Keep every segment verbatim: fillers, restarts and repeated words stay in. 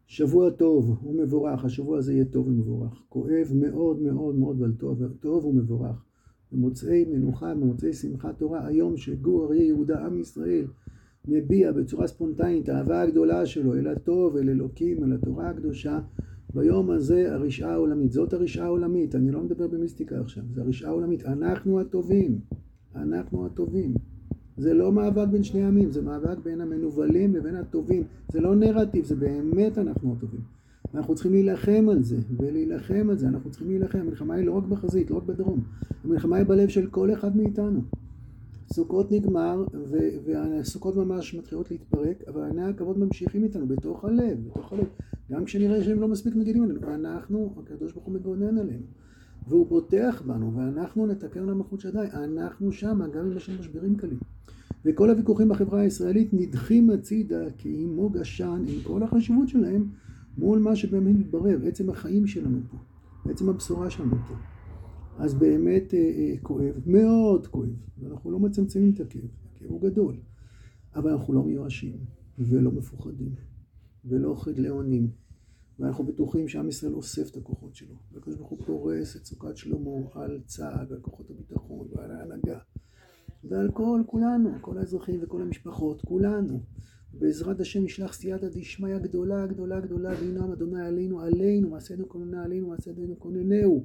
שבוע טוב ומבורך, השבוע הזה יהיה טוב ומבורך. כואב מאוד מאוד מאוד, אבל טוב, טוב ומבורך. במוצאי מנוחה, במוצאי שמחת תורה, היום שגור אריה יהודה עם ישראל מביע בצורה ספונטנית האהבה הגדולה שלו אל הטוב, אל אלוקים, אל התורה הקדושה. ביום הזה הרשעה העולמית, זאת הרשעה העולמית, אני לא מדבר במיסטיקה עכשיו, זה הרשעה העולמית, אנחנו הטובים, אנחנו הטובים. זה לא מאבק בין שני עמים, זה מאבק בין המנובלים לבין הטובים. זה לא נרטיב, זה באמת אנחנו הטובים. אנחנו צריכים להילחם על זה, ולהילחם על זה, אנחנו צריכים להילחם. המלחמה היא לא רק בחזית, לא רק בדרום. המלחמה היא בלב של כל אחד מאיתנו. סוכות נגמר, ו- והסוכות ממש מתחילות להתפרק, אבל עיני הכבוד ממשיכים איתנו בתוך הלב, בתוך הלב. גם כשנראה שהם לא מספיק מגינים עלינו, אנחנו, הקדוש ברוך הוא מגונן עלינו. והוא בוטח בנו, ואנחנו נתקן למלכות שדי. אנחנו שם, גם אם יש משברים קלים. וכל הוויכוחים בחברה הישראלית נדחים הצידה כעימוג עשן עם כל החשיבות שלהם מול מה שבאמת מתברר, עצם החיים שלנו פה, עצם הבשורה שלנו פה. אז באמת אה, אה, כואב, מאוד כואב, ואנחנו לא מצמצמים את הכאב, הכאב הוא גדול, אבל אנחנו לא מיואשים ולא מפוחדים ולא חדלי אונים, ואנחנו בטוחים שעם ישראל אוסף את הכוחות שלו, והקדוש ברוך הוא פורס את סוכת שלמה על צה"ל ועל כוחות הביטחון ועל ההנהגה. ועל כל, כולנו, כל האזרחים וכל המשפחות, כולנו. בעזרת השם ישלח סייעתא דשמיא גדולה, גדולה, גדולה, וינעם אדוני עלינו, עלינו, מעשינו כוננה עלינו, מעשינו כוננהו.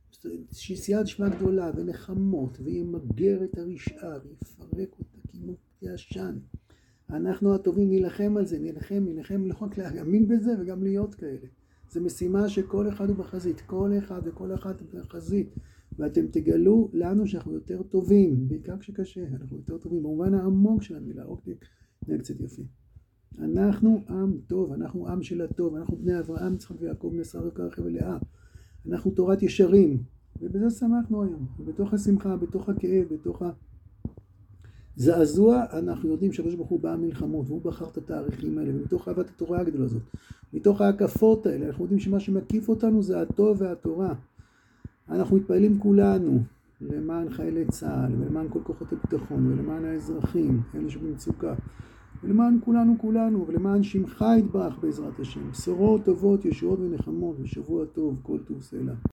סייעתא דשמיא גדולה, ונחמות, וימגר את הרשעה, ויפרק אותה, כמו כעשן. אנחנו הטובים נילחם על זה, נילחם, נילחם לא רק להאמין בזה, וגם להיות כאלה. זו משימה שכל אחד הוא בחזית, כל אחד וכל אחד בחזית. ואתם תגלו לנו שאנחנו יותר טובים, בעיקר כשקשה, אנחנו יותר טובים, במובן העמוק של המילה, אוקיי, זה קצת יפי. אנחנו עם טוב, אנחנו עם של הטוב, אנחנו בני אברהם, יצחק ויעקב, בני שרה רבקה רחל ולאה. אנחנו תורת ישרים, ובזה שמחנו היום, ובתוך השמחה, בתוך הכאב, בתוך הזעזוע, אנחנו יודעים שהקדוש ברוך הוא בא מלחמות, והוא בחר את התאריכים האלה, ומתוך אהבת התורה הגדולה הזאת, מתוך ההקפות האלה, אנחנו יודעים שמה שמקיף אותנו זה הטוב והתורה. אנחנו מתפעלים כולנו למען חיילי צה"ל, ולמען כל כוחות הביטחון, ולמען האזרחים, אלה שבמצוקה, ולמען כולנו כולנו, ולמען שמך יתברך בעזרת השם. בשורות טובות, ישועות ונחמות, ושבוע טוב, כל טוב סלע.